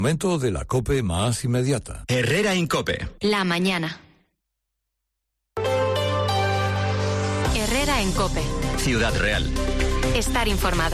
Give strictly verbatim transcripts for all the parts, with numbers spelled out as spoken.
Momento de la COPE más inmediata. Herrera en COPE. La mañana. Herrera en COPE. Ciudad Real. Estar informado.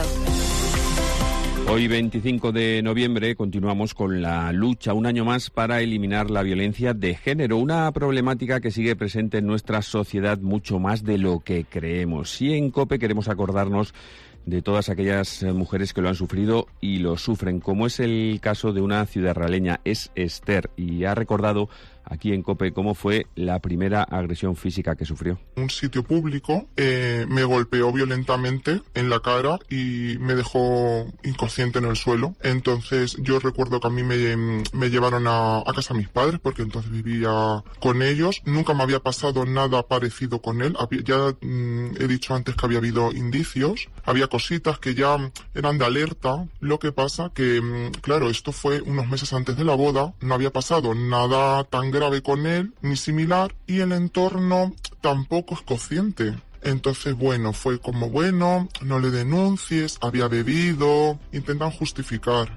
Hoy, veinticinco de noviembre, continuamos con la lucha un año más para eliminar la violencia de género, una problemática que sigue presente en nuestra sociedad mucho más de lo que creemos. Y en COPE queremos acordarnos de todas aquellas mujeres que lo han sufrido y lo sufren, como es el caso de una ciudadraleña, es Esther, y ha recordado aquí en COPE cómo fue la primera agresión física que sufrió. Un sitio público eh, me golpeó violentamente en la cara y me dejó inconsciente en el suelo. Entonces yo recuerdo que a mí me, me llevaron a, a casa de mis padres, porque entonces vivía con ellos. Nunca me había pasado nada parecido con él. Había, ya mm, he dicho antes que había habido indicios, había cositas que ya eran de alerta. Lo que pasa que, mm, claro, esto fue unos meses antes de la boda, no había pasado nada tan grave grave con él, ni similar, y el entorno tampoco es consciente. Entonces, bueno, fue como, bueno, no le denuncies, había bebido, intentan justificar.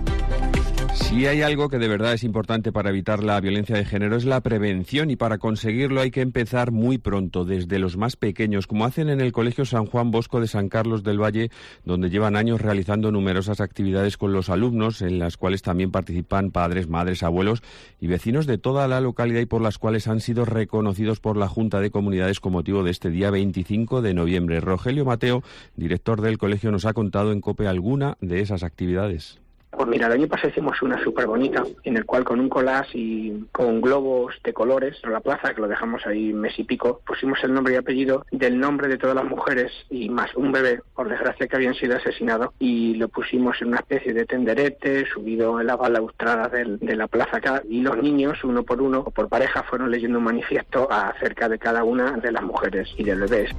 Si hay algo que de verdad es importante para evitar la violencia de género es la prevención, y para conseguirlo hay que empezar muy pronto, desde los más pequeños, como hacen en el Colegio San Juan Bosco de San Carlos del Valle, donde llevan años realizando numerosas actividades con los alumnos, en las cuales también participan padres, madres, abuelos y vecinos de toda la localidad, y por las cuales han sido reconocidos por la Junta de Comunidades con motivo de este día veinticinco de noviembre. Rogelio Mateo, director del colegio, nos ha contado en COPE alguna de esas actividades. Pues mira, el año pasado hicimos una súper bonita, en el cual con un collage y con globos de colores, en la plaza, que lo dejamos ahí mes y pico, pusimos el nombre y apellido del nombre de todas las mujeres y más un bebé, por desgracia, que habían sido asesinados, y lo pusimos en una especie de tenderete, subido en la balaustrada del, de la plaza acá, y los niños, uno por uno, o por pareja, fueron leyendo un manifiesto acerca de cada una de las mujeres y del bebé.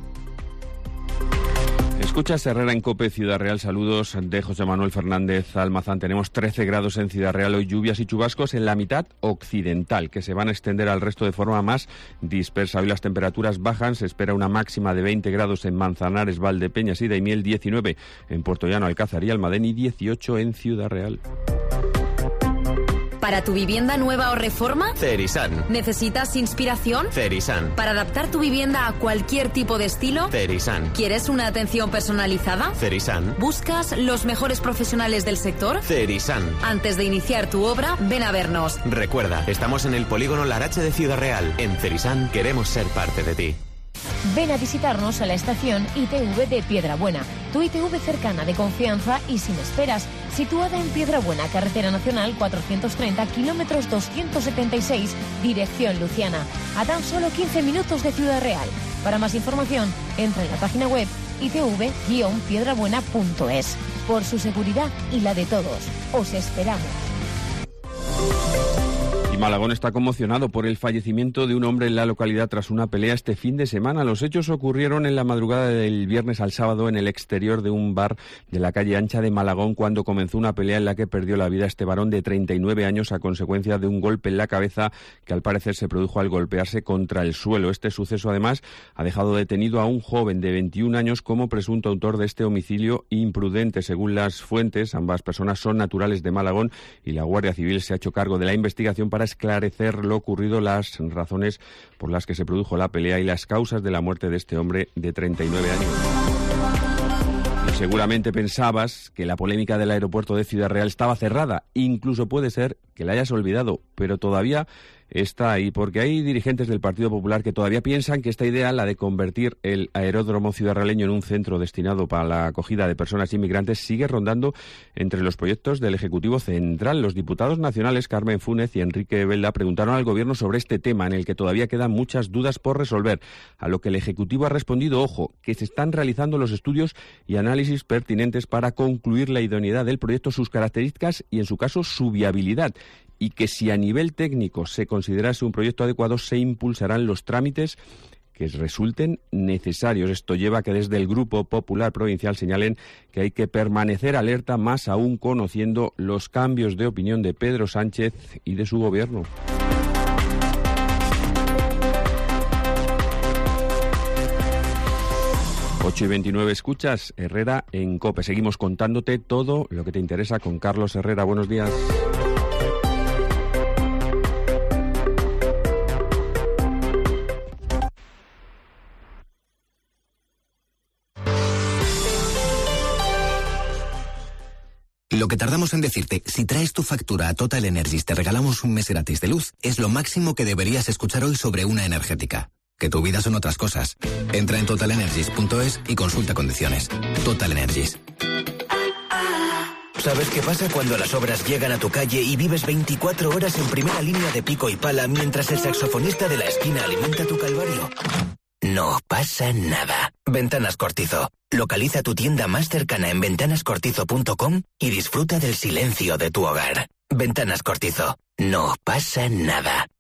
Escuchas Herrera en COPE, Ciudad Real. Saludos de José Manuel Fernández Almazán. Tenemos trece grados en Ciudad Real, hoy lluvias y chubascos en la mitad occidental, que se van a extender al resto de forma más dispersa. Hoy las temperaturas bajan, se espera una máxima de veinte grados en Manzanares, Valdepeñas y Daimiel, diecinueve en Puerto Llano, Alcázar y Almadén y dieciocho en Ciudad Real. ¿Para tu vivienda nueva o reforma? Cerisan. ¿Necesitas inspiración? Cerisan. ¿Para adaptar tu vivienda a cualquier tipo de estilo? Cerisan. ¿Quieres una atención personalizada? Cerisan. ¿Buscas los mejores profesionales del sector? Cerisan. Antes de iniciar tu obra, ven a vernos. Recuerda, estamos en el polígono Larache de Ciudad Real. En Cerisan queremos ser parte de ti. Ven a visitarnos a la estación I T V de Piedrabuena, tu I T V cercana, de confianza y sin esperas, situada en Piedrabuena, carretera nacional cuatrocientos treinta, kilómetros doscientos setenta y seis, dirección Luciana, a tan solo quince minutos de Ciudad Real. Para más información, entra en la página web i t v guion piedrabuena punto es. Por su seguridad y la de todos, os esperamos. Malagón está conmocionado por el fallecimiento de un hombre en la localidad tras una pelea este fin de semana. Los hechos ocurrieron en la madrugada del viernes al sábado en el exterior de un bar de la calle Ancha de Malagón, cuando comenzó una pelea en la que perdió la vida este varón de treinta y nueve años a consecuencia de un golpe en la cabeza que al parecer se produjo al golpearse contra el suelo. Este suceso además ha dejado detenido a un joven de veintiún años como presunto autor de este homicidio imprudente. Según las fuentes, ambas personas son naturales de Malagón y la Guardia Civil se ha hecho cargo de la investigación para esclarecer lo ocurrido, las razones por las que se produjo la pelea y las causas de la muerte de este hombre de treinta y nueve años. Y seguramente pensabas que la polémica del aeropuerto de Ciudad Real estaba cerrada, incluso puede ser que la hayas olvidado, pero todavía está ahí, porque hay dirigentes del Partido Popular que todavía piensan que esta idea, la de convertir el aeródromo ciudadraleño en un centro destinado para la acogida de personas inmigrantes, sigue rondando entre los proyectos del Ejecutivo Central. Los diputados nacionales Carmen Fúnez y Enrique Belda preguntaron al Gobierno sobre este tema, en el que todavía quedan muchas dudas por resolver, a lo que el Ejecutivo ha respondido, ojo, que se están realizando los estudios y análisis pertinentes para concluir la idoneidad del proyecto, sus características y, en su caso, su viabilidad, y que si a nivel técnico se considerase un proyecto adecuado, se impulsarán los trámites que resulten necesarios. Esto lleva a que desde el Grupo Popular Provincial señalen que hay que permanecer alerta, más aún conociendo los cambios de opinión de Pedro Sánchez y de su gobierno. ocho y veintinueve, escuchas Herrera en COPE. Seguimos contándote todo lo que te interesa con Carlos Herrera. Buenos días. Lo que tardamos en decirte, si traes tu factura a Total Energies te regalamos un mes gratis de luz, es lo máximo que deberías escuchar hoy sobre una energética. Que tu vida son otras cosas. Entra en total energies punto es y consulta condiciones. Total Energies. ¿Sabes qué pasa cuando las obras llegan a tu calle y vives veinticuatro horas en primera línea de pico y pala mientras el saxofonista de la esquina alimenta tu calvario? No pasa nada. Ventanas Cortizo. Localiza tu tienda más cercana en ventanas cortizo punto com y disfruta del silencio de tu hogar. Ventanas Cortizo. No pasa nada.